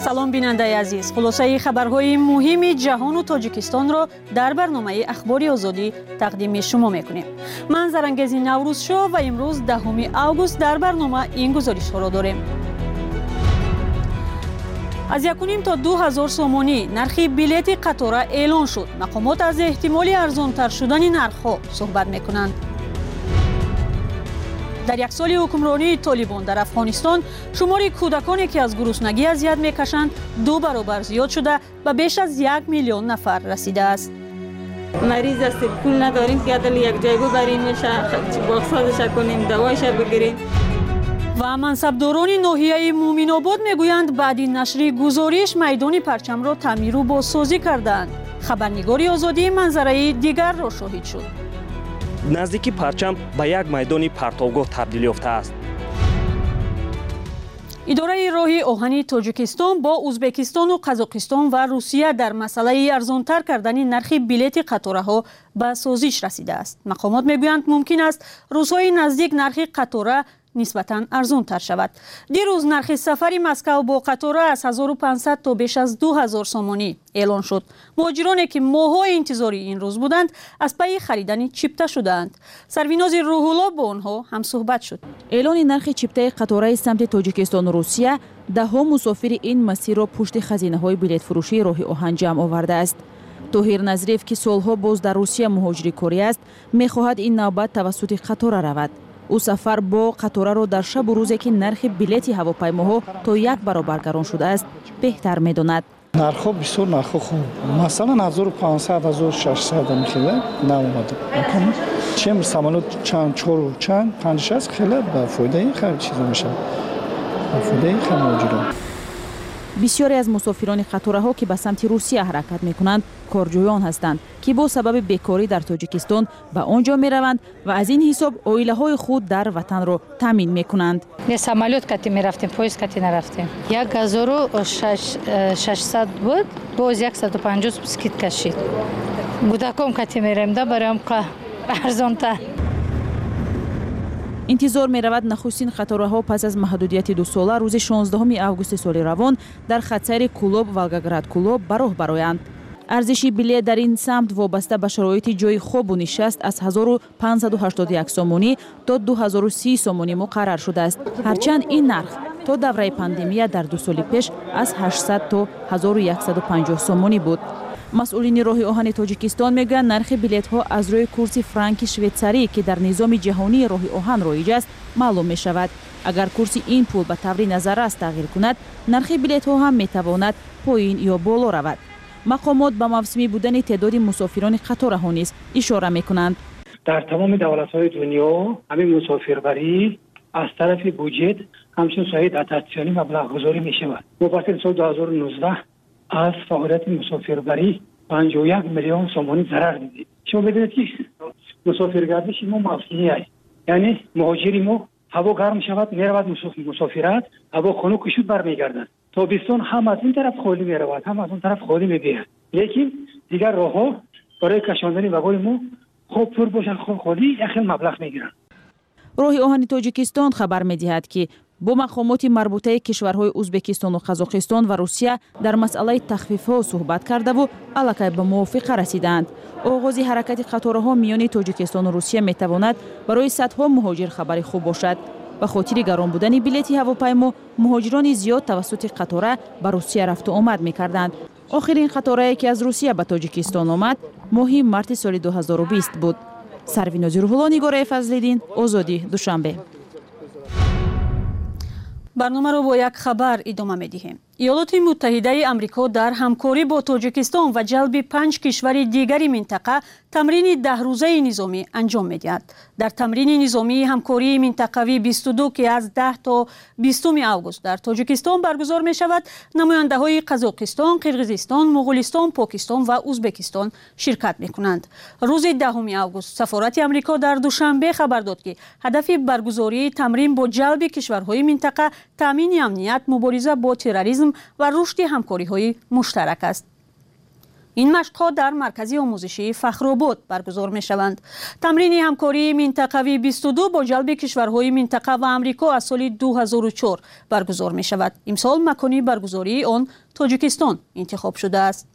салом бинандаи азиз, хулосаи хабарҳои муҳими ҷаҳону тоҷикистонро дар барномаи ахбори озодӣ тақдими шумо мекунем. ман зарангези наврӯзшо ва имрӯз 10 август дар барнома ин гузоришҳоро дорем. аз 1 то 2000 сомонӣ нархи билети қатора эълон шуд. мақомот аз эҳтимоли арзонтар шудани нархҳо суҳбат мекунанд. дар як соли ҳукмронии толибон дар афғонистон шумори кӯдаконе ки аз гуруснагӣ азият мекашанд 2 баробар зиёд шуда ба беш аз 1 миллион нафар расидааст. مریض هستیم پول نداریم که عدل یک جای ببریم باقسازش کنیم دوایش بگیریم. ва мансабдорони ноҳияи муъминобод мегӯянд баъди нашри гузориш майдони парчамро таъмиру бозсозӣ карданд. хабарнигори озодии манзараи дигарро шоҳид шуд. наздики парчам ба як майдони партовгоҳ табдил ёфтааст. идораи роҳи оҳани тоҷикистон бо узбекистону қазоқистон ва русия дар масъалаи арзонтар кардани нархи билети қатораҳо ба созиш расидааст. мақомот мегӯянд мумкин аст рӯзҳои наздик нархи қатора нисбатан арзонтар шавад. дирӯз нархи сафари Маскав бо қатора аз 1500 то беш аз 2000 сомонӣ эълон шуд. муҳоҷироне ки моҳҳои интизори ин рӯз буданд аз пайи харидани чипта шудаанд. сарвинози рӯҳулло бо онҳо ҳамсуҳбат шуд. эълони нархи чиптаи қатораи самти тоҷикистону русия даҳҳо мусофири ин масирро пушти хазинаҳои билетфурӯшии роҳи оҳан ҷамъ овардааст. тоҳир назриев ки солҳо боз дар русия муҳоҷири корӣ аст мехоҳад ин навбат тавассути қатора равад. ӯ сафар бо қатораро дар шабу рӯзе ки нархи билети ҳавопаймоҳо то 1 баробар гарон шудааст беҳтар медонад. нархҳо бисёр нархҳо хуб. масалан 1500-1600 хеле наомад. чем самолёт чанд 4-5-6 хеле ба фоидаи хар чиза мешавад. ба фоидаи хар муҳоҷирон. бисёре аз мусофирони қатораҳо ки ба самти русия ҳаракат мекунанд корҷӯён ҳастанд ки бо сабаби бекорӣ дар тоҷикистон ба он ҷо мераванд ва аз ин ҳисоб оилаҳои худ дар ватанро таъмин мекунанд. не самолёт кати мерафтем, поезд кати нарафтем. 1600 буд, боз 150 скидка шид. гудаком кати мерем да барам арзонтар. интизор меравад нахустин қатораҳо пас аз маҳдудияти 2 сола рӯзи 16 августи соли равон дар хатсайри Кулоб Волгоград Кулоб ба роҳ бароянд. арзиши билет дар ин самт вобаста ба шароити ҷои хобу нишаст аз 1581 сомонӣ то 2030 сомонӣ муқаррар шудааст. ҳарчанд ин нарх то давраи пандемия дар 2 соли пеш аз 800 то 1150 сомонӣ буд. масъулини роҳи оҳани тоҷикистон мегӯянд нархи билетҳо аз рӯи курси франки шветсарӣ ки дар низоми ҷаҳонии роҳи оҳан роиҷ аст маълум мешавад. агар курси ин пул ба таври назаррас тағйир кунад нархи билетҳо ҳам метавонад поин ё боло равад. мақомот ба мавсимӣ будани теъдоди мусофирони қатораҳо низ ишора мекунанд. дар тамоми давлатҳои дунё ҳамин мусофирбарӣ аз тарафи буҷет ҳамчун соҳаи дотатсионӣ маблағгузорӣ мешавад. мо ба соли 2019 аз фаъолияти мусофирбарӣ 51 миллион сомонӣ зарар дидем. шумо медонед ки мусофиргардиши мо мавсимӣ аст. яъне муҳоҷири мо ҳаво гарм шавад меравад мусофират, ҳаво хунук шуд бармегардад. тобистон ҳам аз ин тараф холӣ меравад, ҳам аз он тараф холӣ мебиҳад. лекин дигар роҳҳо барои кашондани вагони мо хоб пур бошад, хоб холӣ як хел маблағ мегиранд. роҳи оҳани тоҷикистон хабар медиҳад ки бо мақомоти марбутаи кишварҳои узбекистону қазоқистон ва русия дар масъалаи тахфифҳо суҳбат кардаву аллакай ба мувофиқа расидаанд. оғози ҳаракати қатораҳо миёни тоҷикистону русия метавонад барои садҳо муҳоҷир хабари хуб бошад. ба хотири гарон будани билети ҳавопаймо муҳоҷирони зиёд тавассути қатора ба русия рафту омад мекарданд. охирин қаторае ки аз русия ба тоҷикистон омад моҳи марти соли 2020 буд. сарвинози рӯҳулло, Нигораи Фазлиддин, Озодӣ, Душанбе. барномаро бо як хабар идома медиҳем. иёлоти муттаҳидаи амрико дар ҳамкорӣ бо тоҷикистон ва ҷалби 5 кишвари дигари минтақа тамрини 10-рӯзаи низомӣ анҷом медиҳад. дар тамрини низомии ҳамкории минтақавӣ 22 ки аз 10 то 20 август дар тоҷикистон баргузор мешавад, намояндаҳои Қазоқистон, Қирғизистон, Муғулистон, Покистон ва Узбекистон ширкат мекунанд. рӯзи 10 август сафорати амрико дар Душанбе хабар дод ки ҳадафи баргузории тамрин бо ҷалби кишварҳои минтақа таъмини амният, мубориза бо терроризм ва рушди ҳамкориҳои муштарак аст. این مشق‌ها در مرکز آموزشی فخرآباد برگزار می‌شوند. تمرین همکاری منطقوی 22 با جلب کشورهای منطقه و آمریکا از سال 2004 برگزار می‌شود. امسال مکان برگزاری آن تاجیکستان انتخاب شده است.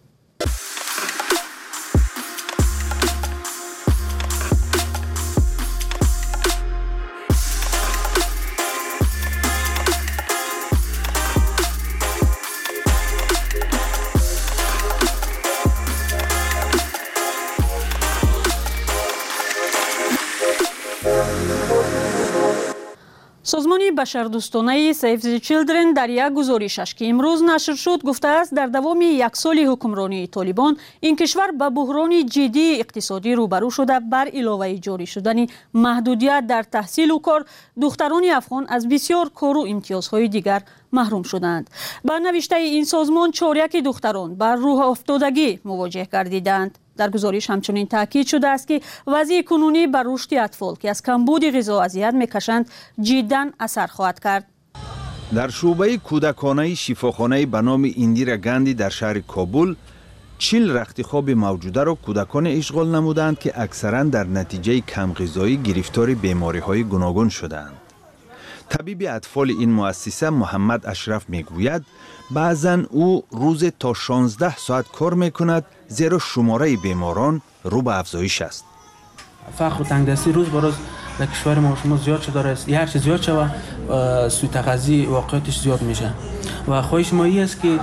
سازمان بشردوستانه Save the Children در یک گزارشش که امروز نشر شد گفته است در دوام یک سال حکمرانی طالبان این کشور به بحران جدی اقتصادی روبرو شده. بر علاوه جاری شدن محدودیت در تحصیل و کار، دختران افغان از بسیار کار و امتیازهای دیگر محروم شدند. با نوشته این سازمان چهارک دختران بر راه افتادگی مواجه گردیدند. در گزارش همچنین تاکید شده است که وضع کنونی بر رشد اطفال که از کمبود غذا اذیت میکشند جداً اثر خواهد کرد. در شعبه کودکانه شفاخانه به نام ایندیرا گاندی در شهر کابل 40 رختخواب موجوده را کودکان اشغال نمودند که اکثراً در نتیجه کم غذایی گرفتار بیماری‌های گوناگون شدند. طبیب اطفال این مؤسسه محمد اشرف میگوید بعضاً او روز تا 16 ساعت کار میکند زیرا شماره بیماران رو به افزایش است. فقر و تنگدستی روز به روز در کشور ما شما زیاد شده است. هر چیز زیاد شود سوء تغذیه واقعیتش زیاد میشه و خواهش ما است که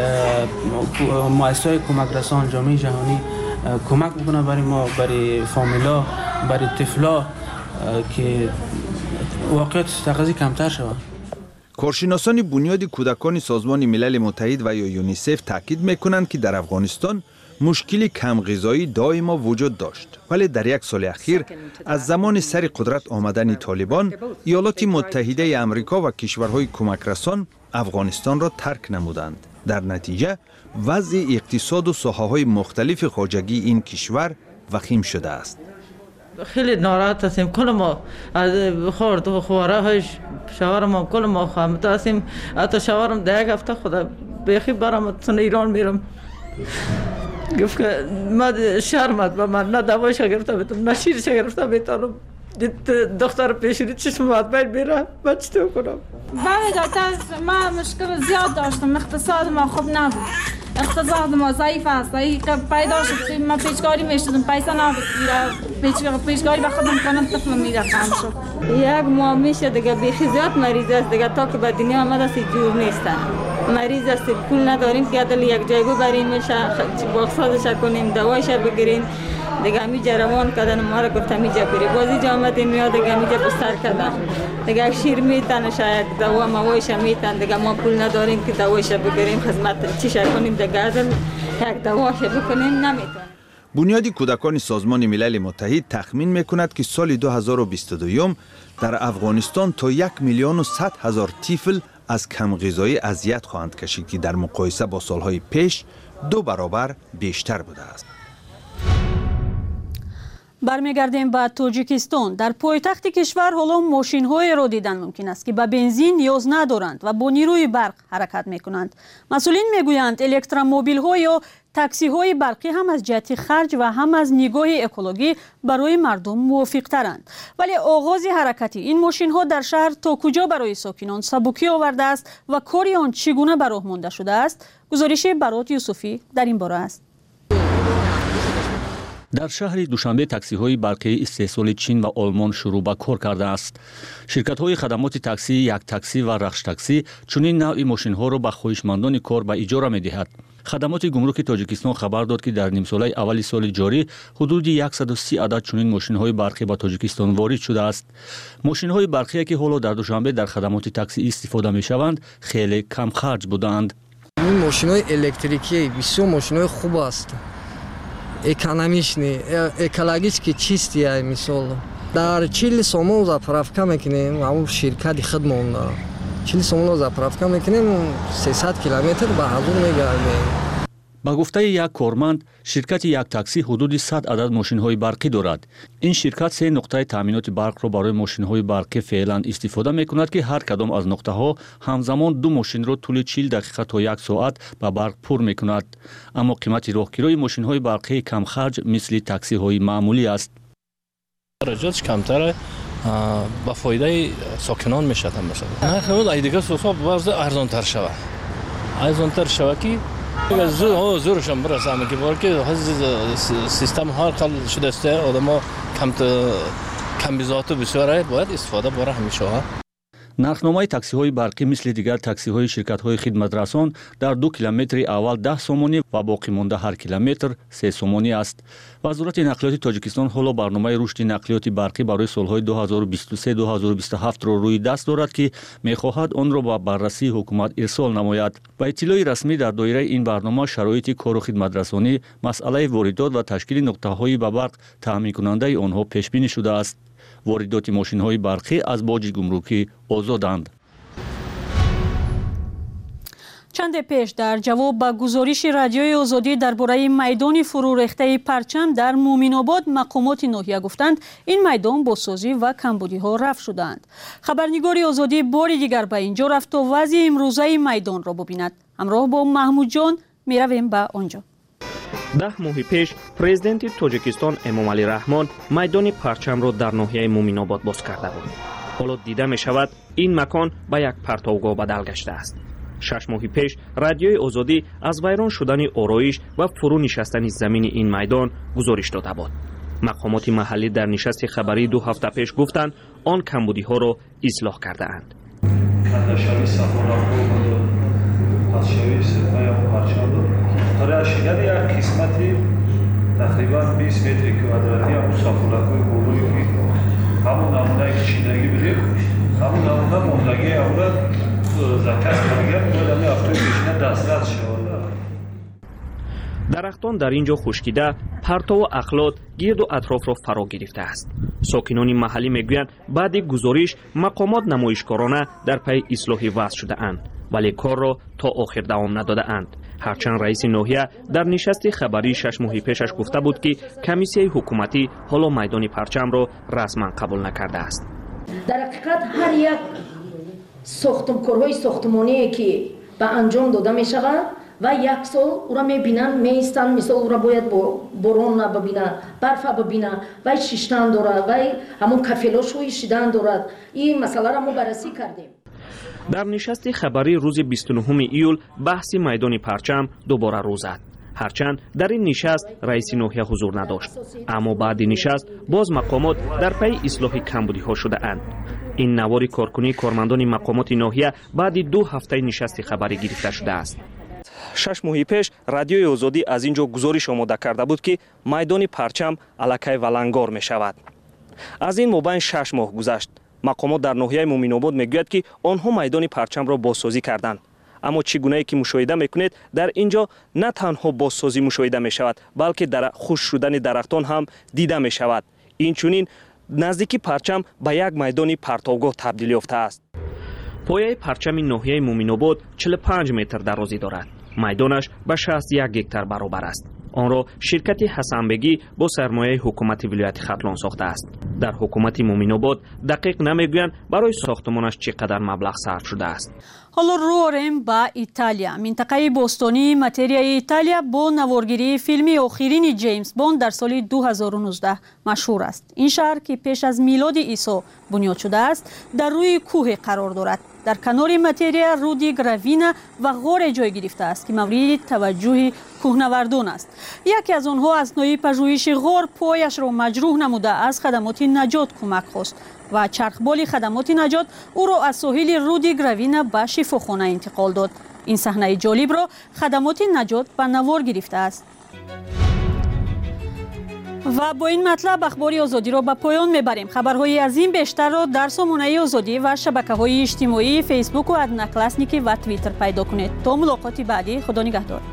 مؤسسات کمک رسان جامعه جهانی کمک بکنه برای ما، برای فامیلا، برای طفلا که واقعیت سوء تغذیه کمتر شود. کارشناسان بنیاد کودکان سازمان ملل متحد و یا یونیسف تاکید میکنند که در افغانستان مشکل کم غذایی دائما وجود داشت، ولی در یک سال اخیر از زمان سر قدرت آمدن طالبان ایالات متحده آمریکا و کشورهای کمک رسان افغانستان را ترک نمودند. در نتیجه وضع اقتصاد و ساحه‌های مختلف خواجگی این کشور وخیم شده است. خیلی ناراحت هستیم. کل ما از خورد و خواره های شوهرم کل ما خامت هستیم. حتی شوهرم در یک هفته خدا بیخی برام تون ایران میرم. گفت که من شرمت به من نه دوایش گرفته بیتم نه شیرش گرفته بیتم. دختر پیشونی چشم مطمئن میره من چطور کنم؟ بله دکتر من مشکل زیاد داشتم. اقتصاد ما خوب نبود. اقتصاد ما ضعیف است. پیدا شد من پیشکاری میشدم پیسه نبود. پیشکاری به خودم کنم طفل میرفتم شد. یک ماه میشه دیگه بیخی زیاد مریض است دیگه تا که به دنیا آمده است جور نیستن. مریض است پول نداریم که دل یک جای ببریم میشه باقسازش کنیم دوایش بگیریم دیگه همی جروان کردن ما را گفتم اینجا بری بازی جامعه میاد دیگه همیجا بستر کردن دیگه شیر میتن شاید دوا موایش میتن دیگه ما پول نداریم که دوایش بگیریم خدمت چیش کنیم دیگه یک دواش بکنیم نمیتونیم. بنیاد کودکان سازمان ملل متحد تخمین میکند که سال 2022 در افغانستان تا 1,100,000 طفل از کم غذایی اذیت خواهند کشید که در مقایسه با سالهای پیش 2 برابر بیشتر بوده است. برمیگردیم به تاجیکستان. در پایتخت کشور حالا ماشین‌های را دیدن ممکن است که به بنزین نیاز ندارند و با نیروی برق حرکت می‌کنند. مسئولین میگویند الکترومبیل‌ها یا تاکسی‌های برقی هم از جهت خرج و هم از نگاه اکولوژی برای مردم موافق‌ترند. ولی آغاز حرکت این ماشین‌ها در شهر تا کجا برای ساکنان سبکی آورده است و کار آن چگونه به راه مانده شده است؟ گزارش برات یوسفی در این باره است. در شهر دوشنبه تاکسی‌های برقی استحصال چین و آلمان شروع به کار کرده است. شرکت‌های خدمات تاکسی، یک تاکسی و رخش تاکسی چنین نوع ماشین‌ها را به خواهشمندان کار به اجاره می‌دهد. خدمات گمرک تاجیکستان خبر داد که در نیم ساله اول سال جاری حدود 130 عدد چنین ماشین‌های برقی به تاجیکستان وارد شده است. ماشین‌های برقی که حالا در دوشنبه در خدمات تاکسی استفاده می‌شوند خیلی کم خرج بودند. این ماشین‌های الکتریکی بسیار ماشین‌های خوب است. экономичный, экологически чистый мисол. Дар 40 сомон заправка мекунем, ам ширкати хидмон дорам. 40 сомон заправка мекунем, 300 километр ба ҳазур мегардем. ба гуфтаи як корманд, ширкати як такси ҳудуди 100 адад мошинҳои барқӣ дорад. ин ширкат 3 нуқтаи таъминоти барқро барои мошинҳои барқӣ феълан истифода мекунад ки ҳар кадом аз нуқтаҳо ҳамзамон 2 мошинро тӯли 40 дақиқа то 1 соат ба барқ пур мекунад. аммо қимати роҳгирои мошинҳои барқии камхарҷ мисли таксиҳои маъмулӣ аст. хароҷотш камтара ба фоидаи сокинон мешавад. нархи он ай дигар сусоб баъзе арзонтар шавад. арзонтар шавад ки зӯршам бирасам ки бор ки систем ҳар хел шудааст. одамо камбизоту бисёр бояд истифода бора ҳамешава. нархномаи таксиҳои барқӣ мисли дигар таксиҳои ширкатҳои хидматрасон дар 2 километри аввал 10 сомонӣ ва боқӣ монда ҳар километр 3 сомонӣ аст. вазорати нақлиёти тоҷикистон ҳоло барномаи рушди нақлиёти барқӣ барои солҳои 2023-2027-ро рӯи даст дорад ки мехоҳад онро ба баррасии ҳукумат ирсол намояд. ба иттилои расмӣ дар доираи ин барнома шароити кору хидматрасонӣ, масъалаи воридот ва ташкили нуқтаҳои ба барқ таъминкунандаи онҳо пешбинӣ шудааст. воридоти мошинҳои барқӣ аз боҷи гумрукӣ озоданд. чанде пеш дар ҷавоб ба гузориши радиои озодӣ дар бораи майдони фурӯрехтаи парчам дар муъминобод мақомоти ноҳия гуфтанд, ин майдон бозсозӣ ва камбудиҳо рафт шудаанд. хабарнигори озодӣ бори дигар ба ин ҷо рафт то вазъи имрӯзаи майдонро бубинад. ҳамроҳ бо маҳмудҷон меравем ба он ҷо. 10 моҳи пеш президенти тоҷикистон эмомалӣ раҳмон майдони парчамро дар ноҳияи муъминобод боз карда буд. ҳоло дида мешавад ин макон ба як партовгоҳ бадал гаштааст. 6 моҳи пеш радиои озодӣ аз вайрон шудани ороиш ва фурӯ нишастани замини ин майдон гузориш дода буд. мақомоти маҳаллӣ дар нишасти хабарии 2 ҳафта пеш гуфтанд он камбудиҳоро ислоҳ кардаанд. шидади як қисмати тақрибан 20 метри квадрати ҳамун сафулакҳои болои ки ҳамун намунаи кичинагӣ бидем ҳамун намуна мондагӣ аввал заказ карган бояд ҳамин ҳафтаи пешина дастрас шавад. дарахтон дар ин ҷо хушкида партову ахлот гирду атрофро фаро гирифтааст. сокинони маҳаллӣ мегӯянд баъди гузориш мақомот намоишкорона дар пайи ислоҳи вазъ шудаанд, вале корро то охир давом надодаанд. ҳарчанд раиси ноҳия дар нишасти хабарии 6 моҳи пешаш гуфта буд ки комиссияи ҳукуматӣ ҳоло майдони парчамро расман қабул накардааст. дар ҳақиқат ҳар як корҳои сохтмоние ки ба анҷом дода мешавад ва як сол ура мебинанд, меистанд, мисол ура бояд борон бабинад, барфа бабинад, вай шиштан дорад, вай ҳамон кафелошҳои шидан дорад. ин масъаларо мо баррасӣ кардем. дар нишасти хабарии рӯзи 29 июл баҳси майдони парчам дубора рӯ зад. ҳарчанд дар ин нишаст раиси ноҳия ҳузур надошт. аммо баъди нишаст боз мақомот дар пайи ислоҳи камбудиҳо шудаанд. ин навори коркунии кормандони мақомоти ноҳия баъди 2 ҳафтаи нишасти хабарӣ гирифта шудааст. 6 моҳи пеш радиои озодӣ аз ин ҷо гузориш омода карда буд ки майдони парчам аллакай валангор мешавад. аз ин мобайн 6 моҳ гузашт. мақомот дар ноҳияи муъминобод мегӯяд ки онҳо майдони парчамро бозсозӣ карданд. аммо чӣ гунае ки мушоҳида мекунед, дар ин ҷо на танҳо бозсозӣ мушоҳида мешавад, балки хушк шудани дарахтон ҳам дида мешавад. инчунин наздики парчам ба як майдони партовгоҳ табдил ёфтааст. пояи парчами ноҳияи муъминобод 45 метр дарозӣ дорад. майдонаш ба 61 гектар баробар аст. онро ширкати ҳасанбегӣ бо сармояи ҳукумати вилояти хатлон сохтааст. дар ҳукумати муъминобод дақиқ намегӯянд барои сохтмонаш чӣ қадар маблағ сарф шудааст. ҳоло рӯ орем ба Италия. минтақаи бостонии материяи Италия бо наворгирии филми охирини Ҷеймс Бонд дар соли 2019 машҳур аст. ин шаҳр ки пеш аз милоди Исо бунёд шудааст, дар рӯи кӯҳе қарор дорад. дар канори материя руди гравина ва ғоре ҷой гирифтааст ки мавриди таваҷҷӯҳи кӯҳнавардон аст. яке аз онҳо аснои пажӯҳиши ғор пояшро маҷрӯҳ намуда аз хадамоти наҷот кӯмак хост ва чархболи хадамоти наҷот ӯро аз соҳили руди гравина ба шифохона интиқол дод. ин саҳнаи ҷолибро хадамоти наҷот ба навор гирифтааст. ва бо ин матлаб ахбори озодиро ба поён мебарем. хабарҳои аз ин бештарро дар сомонаи озодӣ ва шабакаҳои иҷтимоии фейсбуку одноклассники ва твиттер пайдо кунед. то мулоқоти баъдӣ, худо нигаҳдор.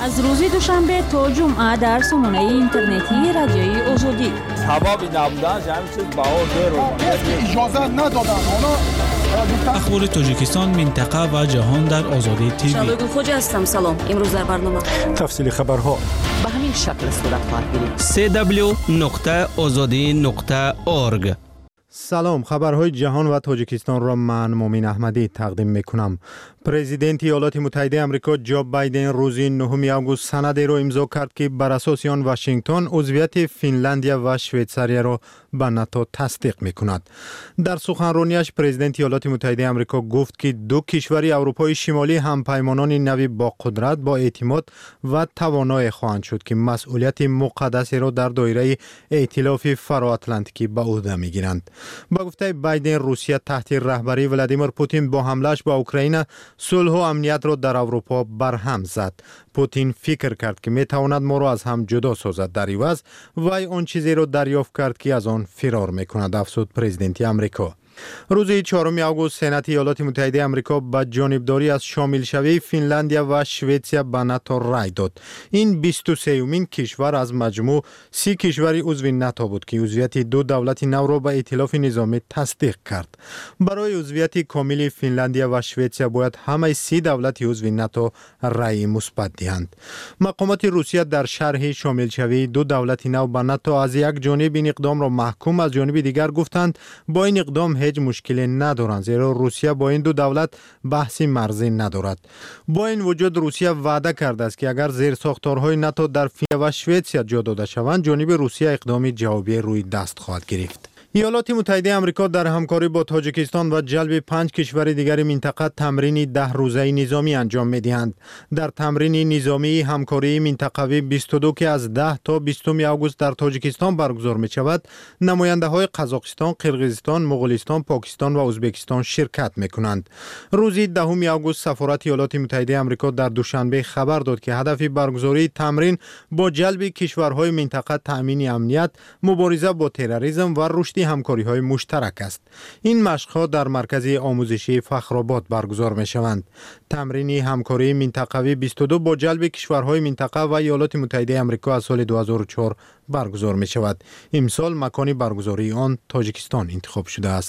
از روز دوشنبه تا جمعه در سامانه اینترنتی رادیوی آزادی. سبب نبودنش همین چیز اجازه ندادن. اخبار تاجیکستان، منطقه و جهان در آزادی تیوی. شالوی خوج هستم. سلام. امروز در برنامه تفصیل خبرها به همین شکل صورت خواهد گرفت. www.azadi.org. سلام، خبرهای جهان و تاجیکستان را من مومین احمدی تقدیم میکنم. پرزیدنت ایالات متحده آمریکا جو بایدن روز 9 آگوست سندی را امضا کرد که بر اساس آن واشنگتن عضویت فنلندیا و شویتزاری را به ناتو تصدیق میکند. در سخنرانیش پرزیدنت ایالات متحده آمریکا گفت که دو کشور اروپای شمالی همپیمانان نوی با قدرت، با اعتماد و توانایی خواهند شد که مسئولیت مقدس را در دایره ائتلاف فراتلانتیکی به عهده میگیرند. با گفته بایدن، روسیه تحت رهبری ولادیمیر پوتین با حملهش به اوکراین صلح و امنیت را در اروپا برهم زد. پوتین فکر کرد که میتواند ما را از هم جدا سازد. در عوض وی آن چیزی را دریافت کرد که از آن فرار میکند، افزود پرزیدنت آمریکا. روز 4 آگوست سنات ایالات متحده آمریکا با جانبداری از شامل شوی فنلندیا و شویتزیا به ناتو رای داد. این 23مین کشور از مجموع 30 کشور عضو ناتو بود که عضویت دو دولت نو را به ائتلاف نظامی تصدیق کرد. برای عضویت کامل فنلندیا و شویتزیا باید همه 30 دولت عضو ناتو رای مثبت دهند. مقامات روسیه در شرح شامل شوی دو دولت نو به ناتو از یک جانب این اقدام را محکوم، از جانب دیگر گفتند با این اقدام هیچ مشکلی ندارند، زیرا روسیه با این دو دولت بحثی مرزی ندارد. با این وجود روسیه وعده کرده است که اگر زیر ساختارهای ناتو در فنلند و شویتزیا جا داده شوند، جانب روسیه اقدامی جوابی روی دست خواهد گرفت. ایالات متحده آمریکا در همکاری با تاجیکستان و جلب 5 کشور دیگر منطقه تمرین 10 روزه نظامی انجام می‌دهند. در تمرین نظامی همکاری منطقوی 22 که از 10 تا 20 آگوست در تاجیکستان برگزار می‌شود، نماینده‌های قزاقستان، قرقیزستان، مغولستان، پاکستان و ازبکستان شرکت می‌کنند. روز 10 آگوست سفارت ایالات متحده آمریکا در دوشنبه خبر داد که هدف برگزاری تمرین با جلب کشورهای منطقه تأمین امنیت، مبارزه با تروریسم و رشد همکاری‌های مشترک است. این مشق‌ها در مرکز آموزشی فخرآباد برگزار می‌شوند. تمرین همکاری منطقوی 22 با جلب کشورهای منطقه و ایالات متحده آمریکا از سال 2004 برگزار می‌شود. امسال مکان برگزاری آن تاجیکستان انتخاب شده است.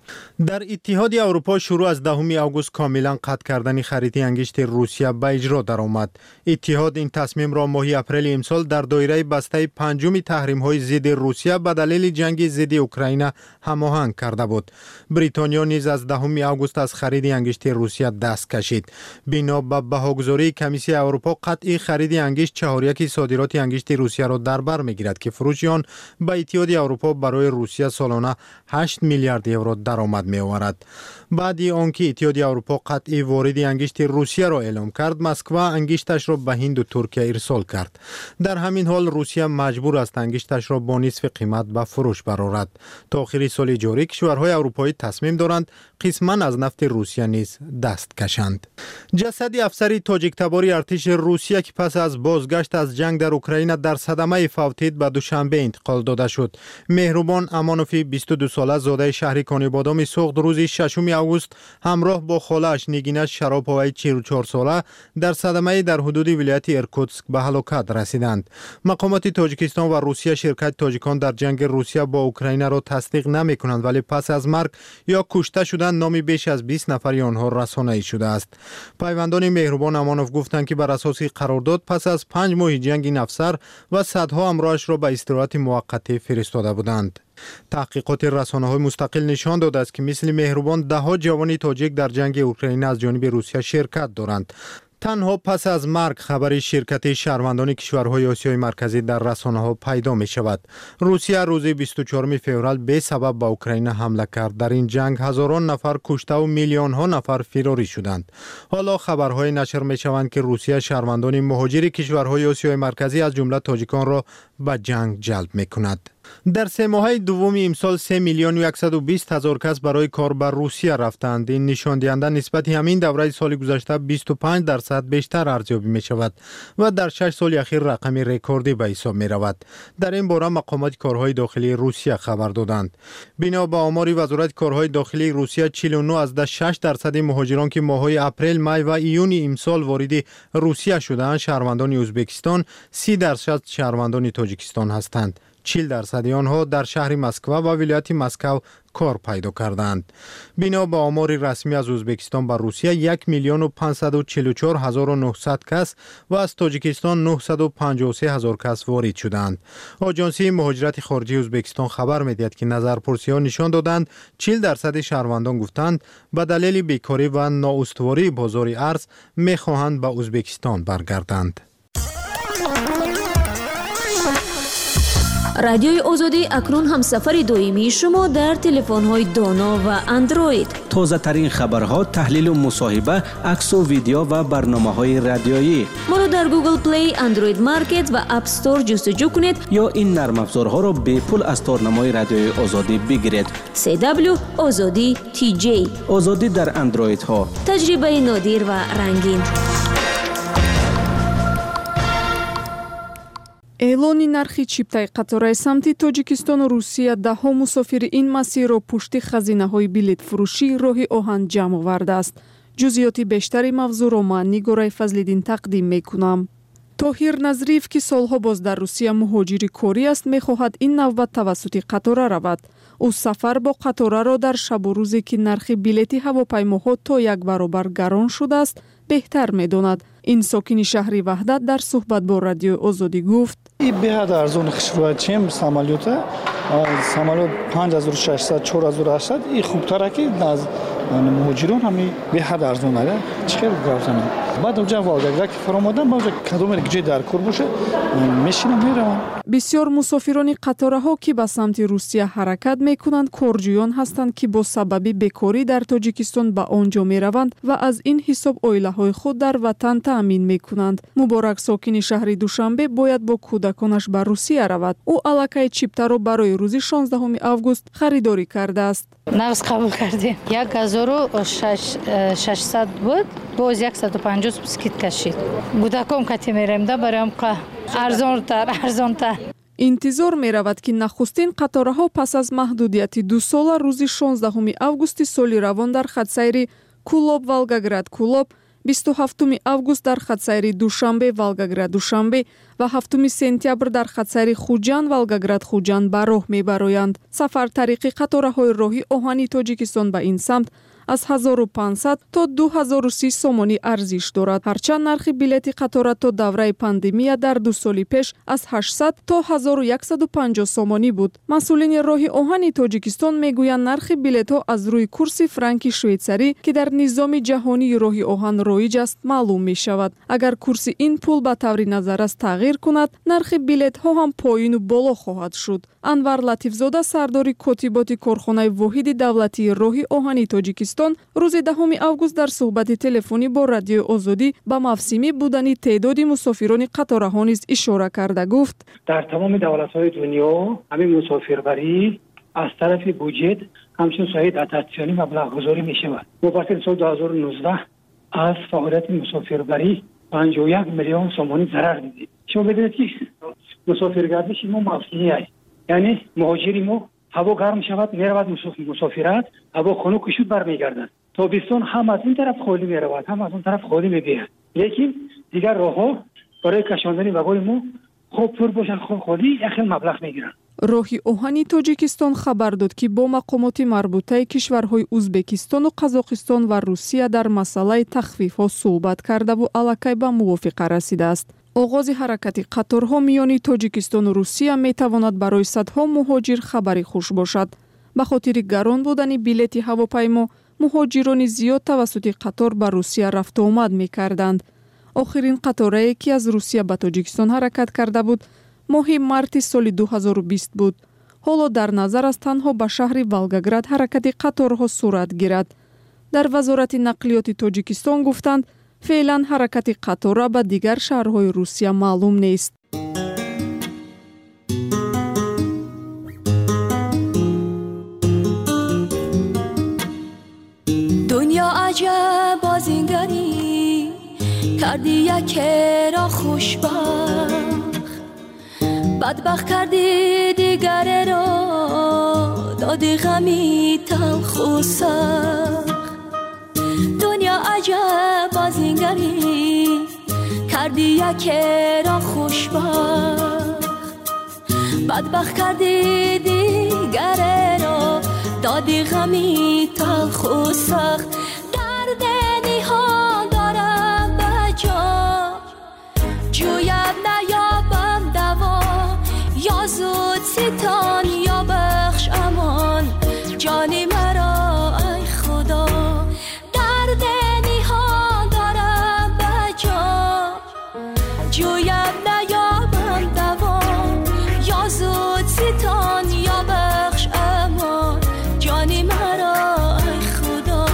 در اتحاد اروپا شروع از 10 آگوست کاملا قطع کردن خرید انگشت روسیه به اجرا درآمد. اتحاد این تصمیم را ماه اپریل امسال در دایره بسته پنجم تحریم‌های ضد روسیه به دلیل جنگ ضد اوکراین هماهنگ کرده بود. بریتانیا نیز از 10 آگوست از خرید انگشت روسیه دست کشید. بنا به بهاگذاری کمیسیون اروپا، قطع خرید انگشت 4/1 صادرات انگشت روسیه را در بر می‌گیرد که فروش آن به اتحاد اروپا برای روسیه سالانه 8 میلیارد یورو درآمد می‌آورد. بعد آنکه اتحاد اروپا قطع وارد انگشت روسیه را اعلام کرد، مسکو انگشتش را به هند و ترکیه ارسال کرد. در همین حال روسیه مجبور است انگشتش را با نصف قیمت به فروش برآورد. تا آخر سال جاری کشورهای اروپایی تصمیم دارند قسماً از نفت روسیه نیز دست کشند. جسد افسری تاجیک تبار ارتش روسیه که پس از بازگشت از جنگ در اوکراین در صدمه فوتید به دوشنبه انتقال داده شد. مهربان امانوفی 22 ساله زاده شهر کانیبادام سوخت روز 6 آگوست همراه با خاله‌اش نگینه شراپوی 44 ساله در صدمه در حدود ولایت ایرکوتسک به هلاکت رسیدند. مقامات تاجیکستان و روسیه شرکت تاجیکان در جنگ روسیه با اوکراین را تصدیق نمی‌کنند، ولی پس از مرگ یا کشته شدن نام بیش از 20 نفر آنها رسانه‌ای شده است. پیوندان مهربان امانوف گفتند که بر اساس قرارداد پس از 5 ماه جنگ این افسر و صدها همراهش را به استراحت موقتی فرستاده بودند. تحقیقات رسانه‌های مستقل نشان داده است که مثل مهربان ده‌ها جوان تاجیک در جنگ اوکراین از جانب روسیه شرکت دارند. تنها پس از مرگ خبر شرکت شهروندان کشورهای آسیای مرکزی در رسانه‌ها پیدا می شود. روسیه روز 24 فوریه به سبب به اوکراین حمله کرد. در این جنگ هزاران نفر کشته و میلیون ها نفر فراری شدند. حالا خبرهای نشر می شوند که روسیه شهروندان مهاجر کشورهای آسیای مرکزی از جمله تاجیکان را به جنگ جلب می کند. در 3 ماه دوم امسال 3 میلیون و 120 هزار کس برای کار بر روسیه رفتند. این نشان دهنده نسبت همین دوره سال گذشته 25% بیشتر ارزیابی می شود و در 6 سال اخیر رقم رکوردی به حساب می رود. در این باره مقامات کارهای داخلی روسیه خبر دادند. بنا به آمار وزارت کارهای داخلی روسیه 49.6% مهاجران که ماه‌های اپریل، می و ایون امسال وارد روسیه شدند شهروندان ازبکستان، 30% شهروندان تاجیکستان هستند. 40% آنها در شهر مسکو و ولایت مسکو کار پیدا کردند. بنا به آمار رسمی از ازبکستان بر روسیه 1,544,900 کس و از تاجیکستان 953,000 کس وارد شدند. آژانسی مهاجرت خارجی ازبکستان خبر می‌دهد که نظرپرسی‌ها نشان دادند 40% شهروندان گفتند به دلیل بیکاری و نااستواری بازار ارز می‌خواهند به ازبکستان برگردند. رادیوی آزادی اکنون همسفر دائمی شما در تلفن‌های دانا و اندروید. تازه ترین خبرها، تحلیل و مصاحبه، عکس و ویدیو و برنامه‌های رادیویی. ما را در گوگل پلی، اندروید مارکت و اپ استور جستجو کنید یا این نرم افزارها را به پول از تارنمای رادیوی آزادی بگیرید. CW آزادی TJ. آزادی در اندروید ها. تجربه نادر و رنگین. اعلانی нархи чиптаи қатораи самти Тоҷикистону Русия даҳо мусофири ин масирро пушти хазинаҳои билетфурӯшӣ роҳи оҳан ҷамъ овардааст. ҷузъиёти бештари мавзӯъро ман Нигораи Фазлиддин тақдим мекунам. Тоҳир Назриев, ки солҳо боз дар Русия муҳоҷири корӣ аст, мехоҳад ин навбат тавассути қатора равад. ӯ сафар бо қатораро дар шабу рӯзе, ки нархи билети ҳавопаймоҳо то 1 баробар гарон шудааст, беҳтар медонад. ин сокини шаҳри Ваҳдат дар суҳбат бо Радиои Озодӣ гуфт: ин беҳад арзон хишвад чем самолёта самолёт 5600-4800 ин хубтара ки аз муҳоҷирон ҳами беҳад арзон ада чиқар гавзана баъд оҷа волгагра ки фаромодан баъд кадомер ҷой дар кор боша мешинам меравам. бисёр мусофирони қатораҳо, ки ба самти Русия ҳаракат мекунанд, корҷӯён ҳастанд, ки бо сабаби бекорӣ дар Тоҷикистон ба он ҷо мераванд ва аз ин ҳисоб оилаҳои худ дар ватан таъмин мекунанд. Муборак, сокини шаҳри Душанбе, бояд бо кӯдаконаш ба Русия равад. ӯ аллакай чиптаро барои рӯзи 16 август харидорӣ кардааст. нағз қабул кардем. 1600 буд, боз 150 скид кашид. Кӯдаком кати мерем да барам қа арзонтар. интизор меравад, ки нахустин қатораҳо пас аз маҳдудияти 2 сола рӯзи 16 августи соли равон дар хатсайри Кулоб-Волгоград-Кулоб, 27 август дар хатсайри Душанбе-Волгоград-Душанбе ва 7 сентябр дар хатсайри Хуҷанд-Волгоград-Хуҷанд ба роҳ мебароянд. Сафар тариқи қатораҳои роҳи оҳани Тоҷикистон ба ин самт аз 1500 то 2030 сомонӣ арзиш дорад. ҳарчанд нархи билети қатора то давраи пандемия дар 2 соли пеш аз 800 то 1150 сомонӣ буд. масъулини роҳи оҳани Тоҷикистон мегӯянд нархи билетҳо аз рӯи курси франки швейтсарӣ, ки дар низоми ҷаҳонии роҳи оҳан роиҷ аст, маълум мешавад. агар курси ин пул ба таври назаррас тағйир кунад, нархи билетҳо ҳам поину боло хоҳад шуд. Анвар Латифзода, сардори котиботи корхонаи воҳиди давлатии роҳи оҳани Тоҷикистон, рӯзи 10 август дар суҳбати телефонӣ бо Радиои Озодӣ ба мавсимӣ будани теъдоди мусофирони қатораҳо низ ишора карда гуфт: дар тамоми давлатҳои дунё ҳамин мусофирбарӣ аз тарафи буҷет ҳамчун соҳаи дотатсионӣ маблағгузорӣ мешавад. мо ба соли 2019 аз фаъолияти мусофирбарӣ 51 миллион сомонӣ зарар дидем. шумо бидонед ки мусофиргардиши мо мавсимӣ аст, яъне муҳоҷири мо ҳаво гарм шавад, меравад мусофират, ҳаво хунук шуд бармегардад. тобистон ҳам аз ин тараф холӣ меравад, ҳам аз он тараф холӣ мебиҳад. лекин дигар роҳҳо барои кашондани вагони мо хоб пур бошад, хоб холӣ як хел маблағ мегиранд. роҳи оҳани Тоҷикистон хабар дод, ки бо мақомоти марбутаи кишварҳои Узбекистону Қазоқистон ва Русия дар масъалаи тахфифҳо суҳбат кардаву аллакай ба мувофиқа расидааст. оғози ҳаракати қаторҳо миёни Тоҷикистону Русия метавонад барои садҳо муҳоҷир хабари хуш бошад. ба хотири гарон будани билети ҳавопаймо, муҳоҷирони зиёд тавассути қатор ба Русия рафтуомад мекарданд. охирин қаторае, ки аз Русия ба Тоҷикистон ҳаракат карда буд, моҳи марти соли 2020 буд. ҳоло дар назар аст танҳо ба шаҳри Волгоград ҳаракати қаторҳо сурат гирад. дар вазорати нақлиёти Тоҷикистон гуфтанд, феълан ҳаракати қатора ба дигар шаҳрҳои Русия маълум нест. کردی یک را خوشبخت بدبخت کردی دیگر را دادی غمی تلخ و سخت دنیا عجب از این گری کردی یک را خوشبخت بدبخت کردی دیگر را دادی غمی تلخ و سخت درد نهان دارم به جا جویم نیابم دوا یا زود ستان یا بخش امان جانی مرا ای خدا درد نهان دارم به جا جویم نیابم دوا یا زود ستان یا بخش امان جانی مرا ای خدا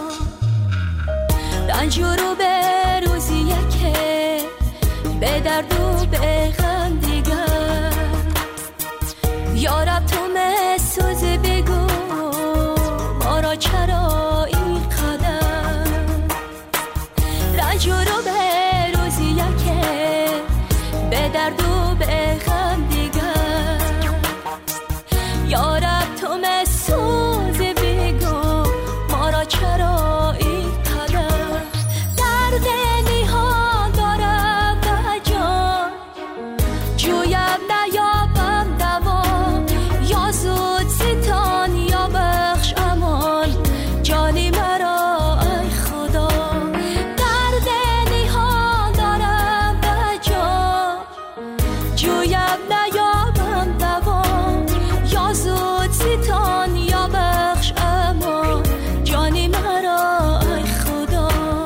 رنج رو به روزی یکه به درد و به غم دیگر یارب تو مسوز بگو ما را چرا این قدر رنج رو به روزی یکه به درد و به غم دیگر یارب تو مسوز بگو ما را چرا این قدر درد نهان دارم به جان جویم نیابم دوا یا زود ستان یا بخش امان جانی مرا ای خدا درد نهان دارم به جان جویم نیابم دوا یا زود ستان یا بخش امان جانی مرا ای خدا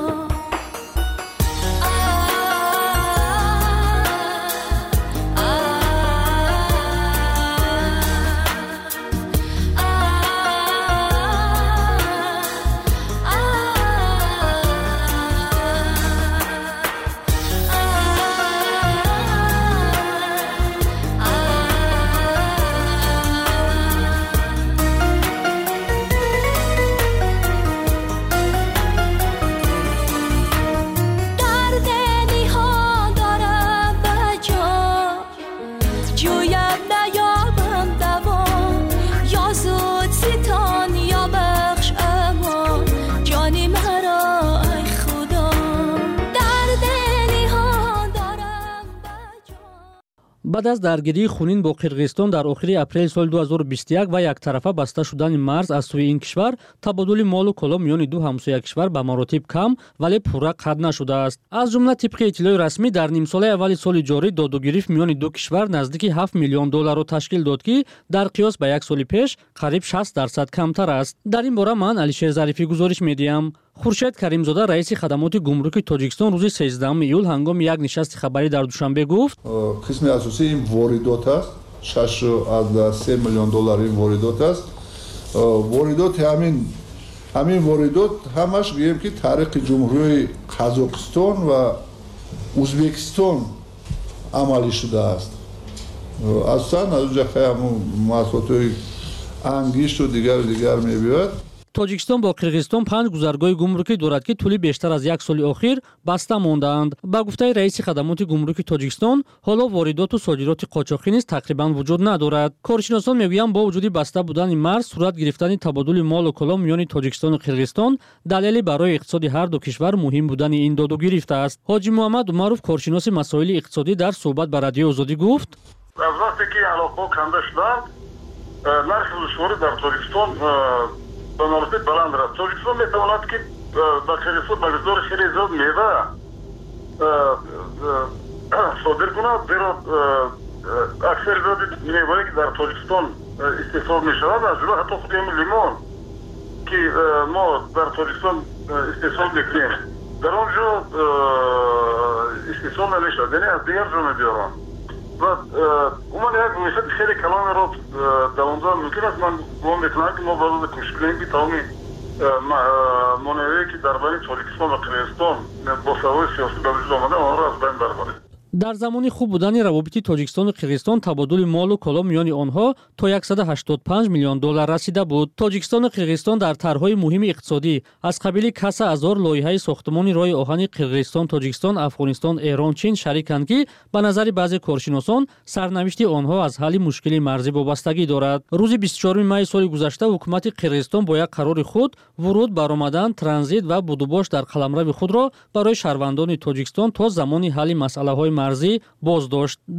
درد نهان دارم به جان جویم نیابم دوا یا زود ستان یا بخش امان جانی مرا ای خدا درد نهان دارم بعد از درگیری خونین با قرغیزستان در آخر اپریل سال 2021 و یک طرفه بسته شدن مرز از سوی این کشور تبادل مال و کالا میان دو همسایه کشور به مراتب کم ولی پورا قطع نشده است. از جمله طبق اطلاع رسمی در نیم ساله اول سال جاری داد و گرفت میان دو کشور نزدیک 7 میلیون دلار را تشکیل داد که در قیاس به یک سال پیش قریب 60% کمتر است. در این باره من علیشیر ظریفی گزارش میدیم. خورشید کریمزاده رئیس خدمات گمرکی تاجیکستان روز 13 ایول هنگام یک نشست خبری در دوشنبه گفت قسم اساسی این واردات است 6.3 میلیون دلار این واردات است واردات همین واردات همش میگیم که طریق جمهوری قزاقستان و ازبکستان عملی شده است اصلا از اونجا همون محصولات انگشت و دیگر میبیاد. тоҷикистон бо қирғизистон 5 гузаргоҳи гумрукӣ дорад ки тӯли бештар аз як соли охир баста мондаанд. ба гуфтаи раиси хадамоти гумрукии тоҷикистон ҳоло воридоту содироти қочоқӣ низ тақрибан вуҷуд надорад. коршиносон мегӯянд бо вуҷуди баста будани марз сурат гирифтани табодули молу калом миёни тоҷикистону қирғизистон далели барои иқтисоди ҳар ду кишвар муҳим будани ин доду гирифт аст. ҳоҷи муҳаммад умаров коршиноси масоили иқтисодӣ дар суҳбат ба радиои озодӣ гуфт аз вақте ки алоқаҳо канда шуданд нархи душворӣ дар тоҷикистон ба маротиб баланд аст. тоҷикистон метавонад ки ба қирғизистон ба миқдори хеле зиёд мева содир кунад, зеро аксари зиёди мевае ки дар тоҷикистон истеҳсол мешавад аз ҷумла ҳатто худи ҳамин лимон ки мо дар тоҷикистон истеҳсол мекунем дар он ҷо истеҳсол намешавад, яъне аз дигар ҷо мебиёранд. уман як мешади хеле калонеро давомдор мумкин аст. ман гумон мекунам ки мо бояд кӯшиш кунем ки тамоми монеавие ки дар байни тоҷикистон ва қирғизистон бо сабаби сиёсӣ ба вуҷуд омада онро аз байн барбарем. дар замони хуб будани равобити Тоҷикистону Қирғизистон табодули молу коло миёни онҳо то $185 миллион расида буд. Тоҷикистону Қирғизистон дар тарҳҳои муҳими иқтисодӣ аз қабили Каса Азор лоиҳаи сохтмони роҳи оҳани Қирғизистон, Тоҷикистон, Афғонистон, Эрон, Чин шариканд ки ба назари баъзе коршиносон сарнавишти онҳо аз ҳалли мушкили марзӣ вобастагӣ дорад. рӯзи 24 майи соли гузашта ҳукумати Қирғизистон бо як қарори худ вуруд, баромадан, транзит ва будубош дар қаламрави худро барои шаҳрвандони Тоҷикистон то замони ҳалли масъалаҳои марзӣ боз дошт.